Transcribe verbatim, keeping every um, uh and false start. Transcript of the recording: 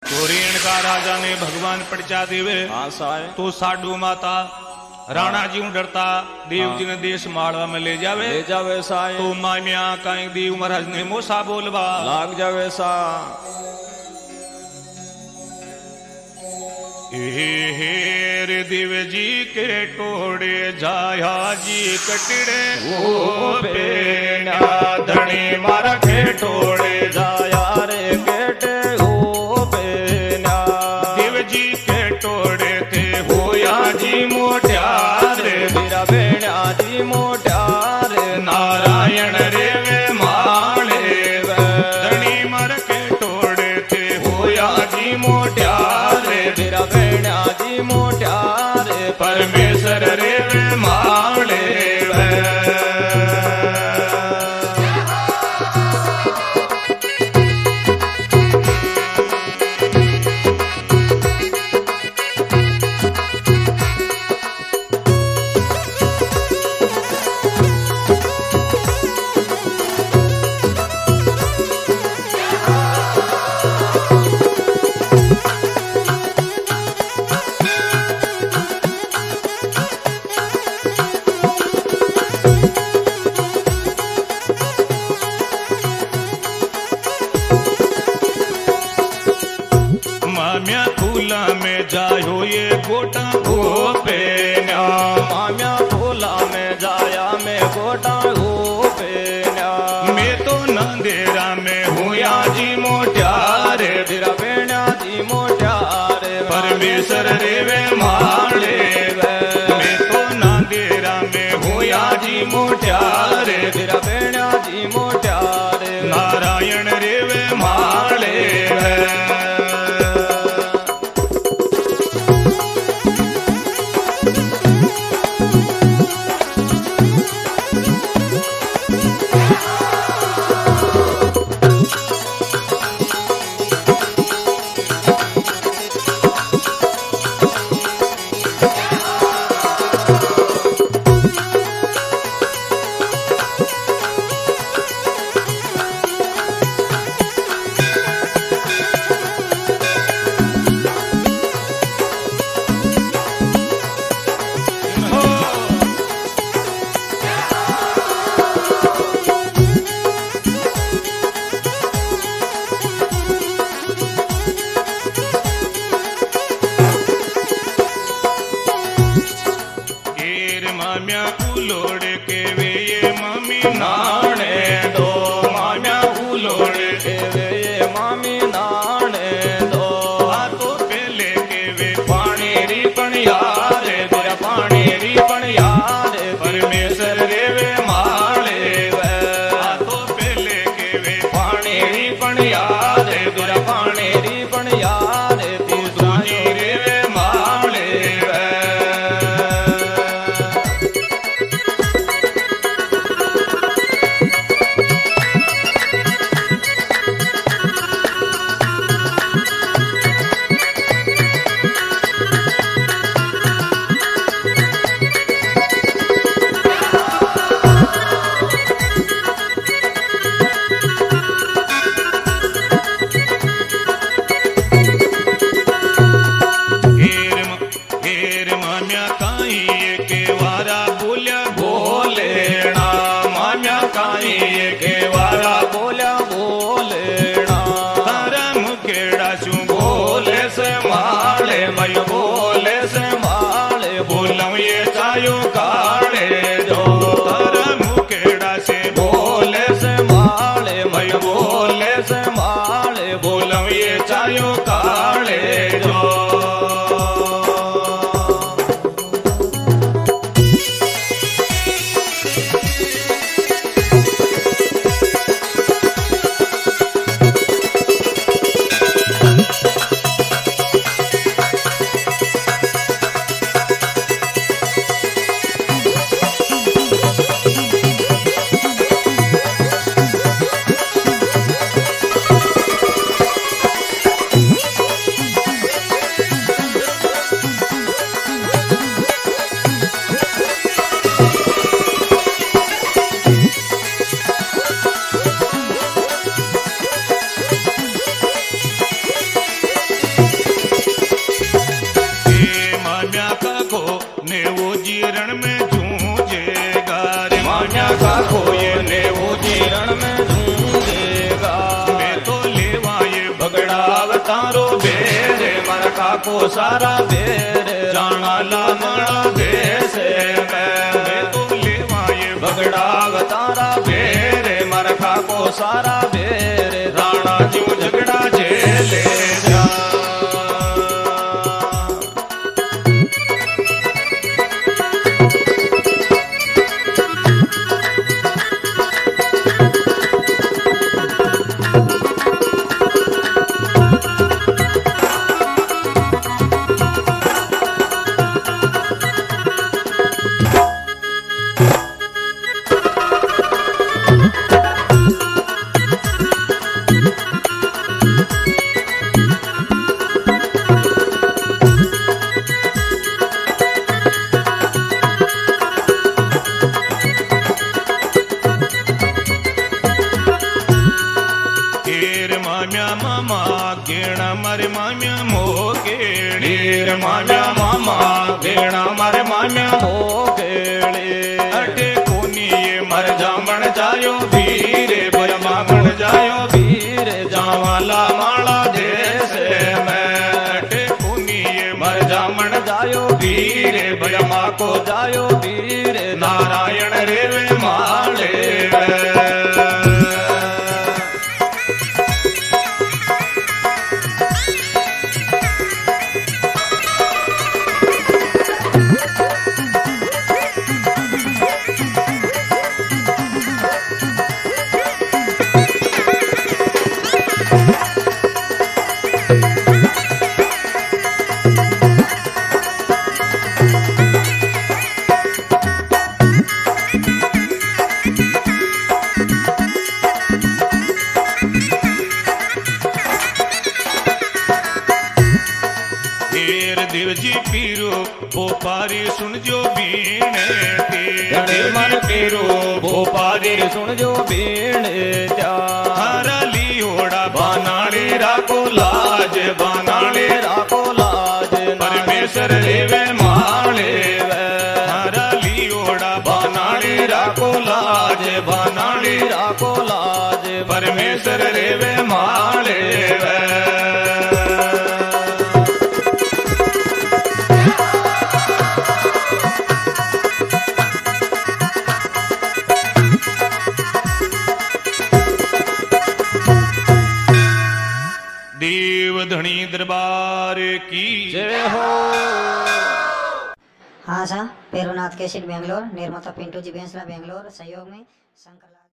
तो रेणुका राजा ने भगवान पड़चा देवे हाँ साय तो साडू माता राणा जी डरता देव जी ने देश मालवा में ले जावे ले जावे साय तो मामिया कहीं देव महाराज ने मोसा बोलवा लाग जावे सा हेर देव जी के टोड़े जाया जी कटड़े ओ बेड़ा धनी मारा के टोड़े जाया रे केटे ओ बेड़ा देव जी के टोड़े थे होया जी मोट्यार मेरा बेड़ा जी मोट्यार नारायण रे वे माले धनी मर के टोड़े थे होया जी मोट्यार मेरा बेड़ा जी मोट्यार परमेश्वर रे वे माले माम्या फूला में जायो ये गोटा हो पेन्या माम्या फूला में जाया मैं गोटा हो पेन्या मैं तो नंदेरा में हुआ जी मोट्यार तेरा बेड़ा जी मोट्यार परमेश्वर रे वे माले मैं तो नंदेरा में हुआ जी मोट्यार तेरा बेड़ा जी मोट्यार नारायण रे वे माले माम्या उलोड़ के वे ये मम्मी नाने दो माम्या उलोड़ के वे ये मम्मी नाने दो आ तो पहले के वे पानी री पण यार तेरा पानी री पण यार परमेश्वर रे वे माले आ तो पहले के वे पानी री पण यार तेरा पानी री पण यार तू सुनी रे वे माले तारो बेरे मरखा को सारा बेरे जाना ला माड़ा देश में तो लेवाए बगड़ा तारा बेरे मरखा को सारा बेरे राणा जो झगड़ा झेले जा मामा गेणा मारे माम्या मोकेड़ी माम्या मामा गेणा मारे माम्या मोकेड़ी अटे कोनी ये मर जामण जायो भीरे भय मागण जायो भीरे जावाला माला देश में अटे कोनी ये मर जामण जायो भीरे भय मा को जायो भीरे नारायण रेवे माले देवजी पीरो भोपारी सुन जो बीने ते मन पीरो भोपारी सुन जो बीने त्या हरा लियोड़ा बानाड़े राको लाज बानाड़े राको लाज परमेश्वर रेवे माले हरा लियोड़ा बानाड़े राको लाज बानाड़े राको लाज परमेश्वर रेवे माले देव धनी दरबार की जय हो। हाँ सा पेरुनाथ केसेट बेंगलोर निर्माता पिंटू जी बेंसला बेंगलोर सहयोग में शंकर